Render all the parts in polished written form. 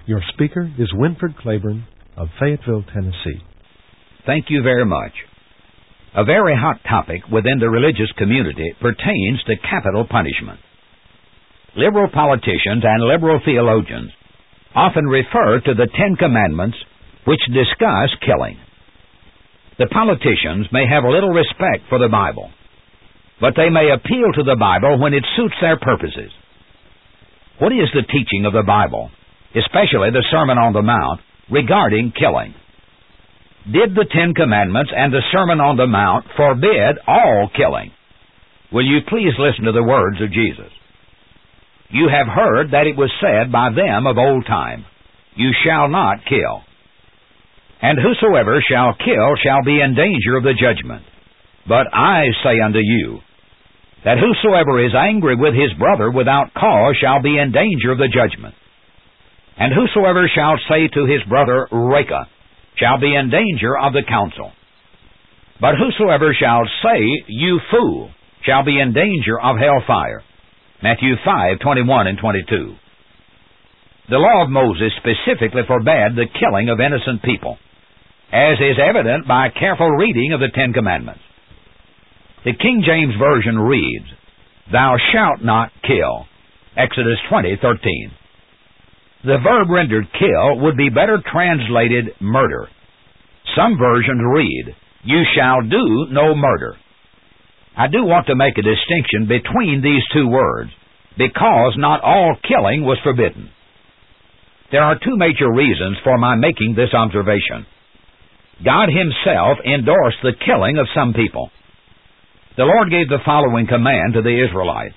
Your speaker is Winford Claiborne of Fayetteville, Tennessee. Thank you very much. A very hot topic within the religious community pertains to capital punishment. Liberal politicians and liberal theologians often refer to the Ten Commandments, which discuss killing. The politicians may have little respect for the Bible, but they may appeal to the Bible when it suits their purposes. What is the teaching of the Bible, especially the Sermon on the Mount, regarding killing? Did the Ten Commandments and the Sermon on the Mount forbid all killing? Will you please listen to the words of Jesus? You have heard that it was said by them of old time, You shall not kill. And whosoever shall kill shall be in danger of the judgment. But I say unto you, that whosoever is angry with his brother without cause shall be in danger of the judgment. And whosoever shall say to his brother, Raca, shall be in danger of the council. But whosoever shall say, You fool, shall be in danger of hellfire. Matthew 5:21 and 22. The law of Moses specifically forbade the killing of innocent people, as is evident by careful reading of the Ten Commandments. The King James Version reads, Thou shalt not kill. Exodus 20:13. The verb rendered kill would be better translated murder. Some versions read, You shall do no murder. I do want to make a distinction between these two words, because not all killing was forbidden. There are two major reasons for my making this observation. God Himself endorsed the killing of some people. The Lord gave the following command to the Israelites.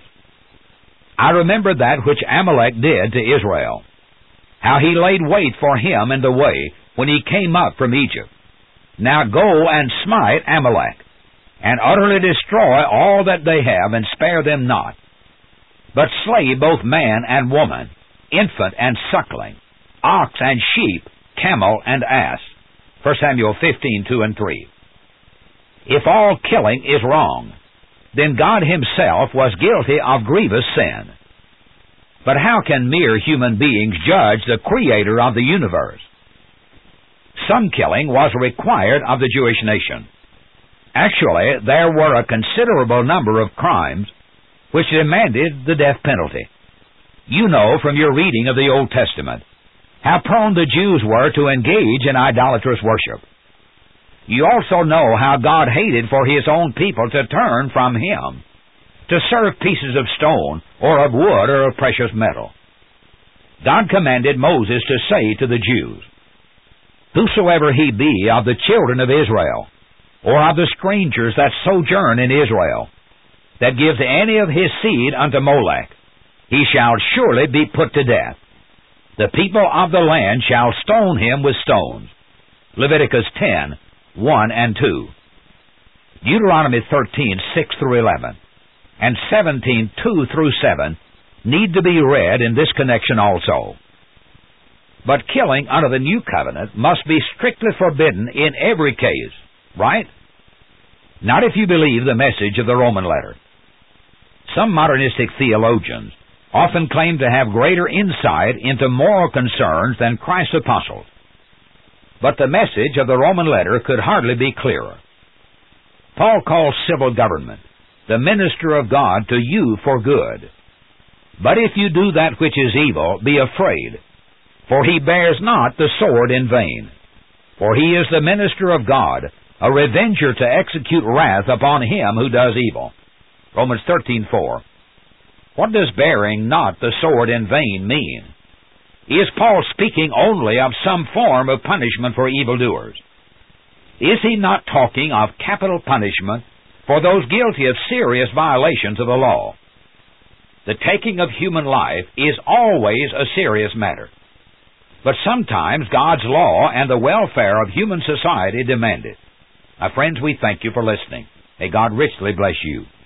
I remember that which Amalek did to Israel, how he laid wait for him in the way when he came up from Egypt. Now go and smite Amalek, and utterly destroy all that they have, and spare them not. But slay both man and woman, infant and suckling, ox and sheep, camel and ass. 1 Samuel 15:2 and 3. If all killing is wrong, then God Himself was guilty of grievous sin. But how can mere human beings judge the Creator of the universe? Some killing was required of the Jewish nation. Actually, there were a considerable number of crimes which demanded the death penalty. You know from your reading of the Old Testament how prone the Jews were to engage in idolatrous worship. You also know how God hated for His own people to turn from Him, to serve pieces of stone, or of wood, or of precious metal. God commanded Moses to say to the Jews, Whosoever he be of the children of Israel, or of the strangers that sojourn in Israel, that gives any of his seed unto Molech, he shall surely be put to death. The people of the land shall stone him with stones. Leviticus 10:1 and 2. Deuteronomy 13:6 through 11, and 17:2 through 7 need to be read in this connection also. But killing under the New Covenant must be strictly forbidden in every case, right? Not if you believe the message of the Roman letter. Some modernistic theologians often claim to have greater insight into moral concerns than Christ's apostles. But the message of the Roman letter could hardly be clearer. Paul calls civil government the minister of God to you for good. But if you do that which is evil, be afraid, for he bears not the sword in vain. For he is the minister of God, a revenger to execute wrath upon him who does evil. Romans 13:4. What does bearing not the sword in vain mean? Is Paul speaking only of some form of punishment for evildoers? Is he not talking of capital punishment for those guilty of serious violations of the law? The taking of human life is always a serious matter. But sometimes God's law and the welfare of human society demand it. My friends, we thank you for listening. May God richly bless you.